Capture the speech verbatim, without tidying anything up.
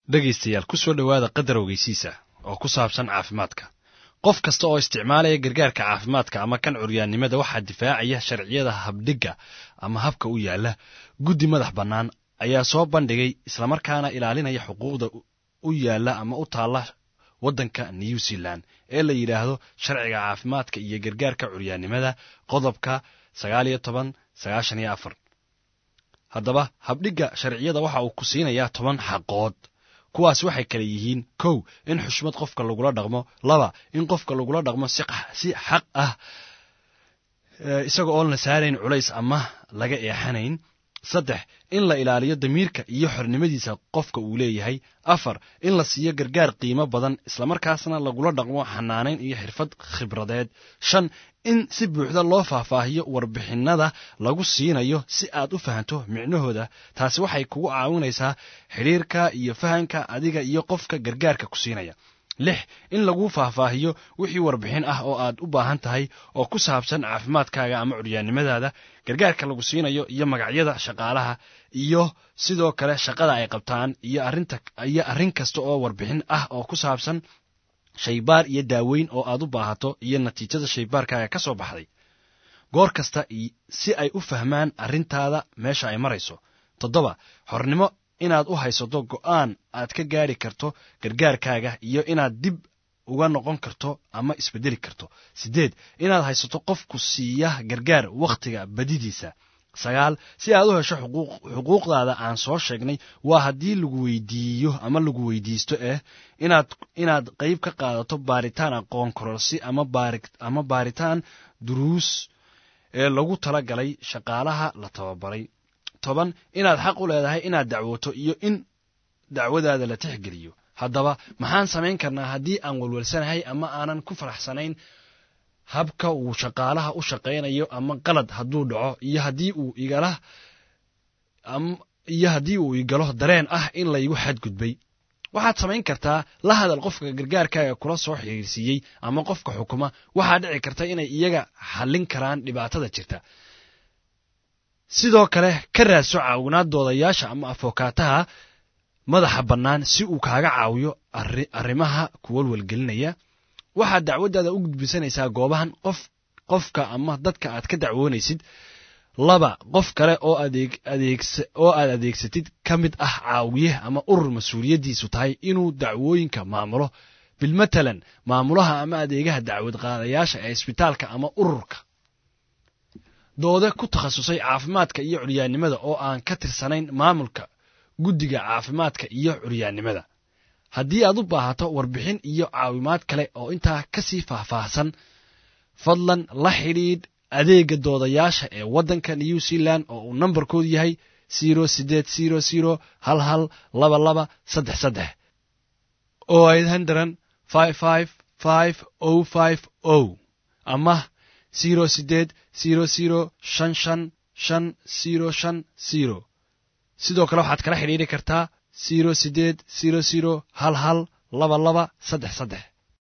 dhegaystayaal ku soo dhawaada qadar ogeysiisa oo ku saabsan caafimaadka. qof kasta oo isticmaalaya gargaarka caafimaadka ama kan curyaannimada waxaa difaacaya sharciyada habdhigga ama habka u yaala guddi madax bannaan ayaa soo bandhigay islamarkaana ilaalinaya xuquuqda u yaala ama u taalla waddanka New Zealand ee la yidhaahdo sharciga caafimaadka iyo gargaarka curyaannimada qodobka sagaal iyo toban sagaashan iyo afar. haddaba habdhigga sharciyada waxa uu ku siinayaa toban xaqood. kuwaas waxay kala yihiin kow in xushmad qofka lagula dhaqmo, laba in qofka lagula dhaqmo si si xaq ah isaga oo la saarayn culays ama laga eexanayn, saddex in la ilaaliyo damiirka iyo xornimadiisa qofka uu leeyahay, afar in la siiyo gargaar qiimo badan isla markaasna lagula dhaqmo xanaanayn iyo xirfad khibradeed, shan in si buuxda loo faahfaahiyo warbixinada lagu siinayo si aad u fahanto micnahooda. taasi waxay kugu caawinaysaa xiriirka iyo fahanka adiga iyo qofka gargaarka ku siinaya. lix in lagu faahfaahiyo wixii warbixin ah oo aad u baahan tahay oo ku saabsan caafimaadkaaga ama curyaannimadaada, gargaarka lagu siinayo iyo magacyada shaqaalaha iyo sidoo kale shaqada ay qabtaan iyo arrinta iyo arrin kasta oo warbixin ah oo ku saabsan shaybaar iyo daaweyn oo aad u baahato iyo natiijada shaybaarkaaga ka soo baxday goor kasta si ay u fahmaan arrintaada meesha ay marayso. toddoba xornimo inaad u haysato go'aan aad ka gaari karto gargaarkaaga iyo inaad dib uga noqon karto ama isbedeli karto. siddeed inaad haysato qof ku siiya gargaar wakhtiga badidiisa. sagaal si aad u hesho xuquuqdaada aan soo sheegnay waa haddii lagu weydiiyo ama lagu weydiisto eh inaad inaad qayb ka qaadato baaritaan aqoon kororsi ama baari ama baaritaan duruus ee lagu talagalay shaqaalaha la tababaray. toban inaad xaq u leedahay inaad dacwoto iyo in dacwadaada la tixgeliyo. haddaba maxaan samayn karnaa haddii aan walwalsanahay ama aanan ku faraxsanayn habka uu shaqaalaha u shaqaynayo ama qalad hadduu dhaco iyo haddii uu igala iyo haddii uu igalo dareen ah in laygu xadgudbay? waxaad samayn kartaa la hadal qofka gargaarkaaga kula soo xiriirsiiyey ama qofka xukuma. waxaa dhici karta inay iyaga xallin karaan dhibaatada jirta. sidoo kale ka raadso caawinaad doodayaasha ama afookaataha madaxa bannaan si uu kaaga caawiyo arrimaha ku walwalgelinaya. waxaad dacwadaada u gudbisanaysaa goobahan qof qofka ama dadka aad ka dacwoonaysid. laba qof kale oo adeeg adeegsa oo aad adeegsatid ka mid ah caawiye ama urur mas-uuliyaddiisu tahay inuu dacwooyinka maamulo, bilmatalan maamulaha ama adeegaha dacwad qaadayaasha ee isbitaalka ama ururka. doode ku takhasusay caafimaadka iyo curyaannimada oo aan ka tirsanayn maamulka guddiga caafimaadka iyo curyaannimada. haddii aad u baahato warbixin iyo caawimaad kale oo intaa ka sii faahfaahsan, fadlan la xidhiidh adeegga doodayaasha ee waddanka New Zealand oo uu nambarkoodu yahay zero sideed zero zero hal hal laba laba saddex saddex oo eight hundred five five five oh five oh ama zero sideed zero zero shan shan shan zero shan zero. sidoo kale waxaad kala xidhiidhi kartaa zero sideed zero zero hal hal laba laba saddex saddex.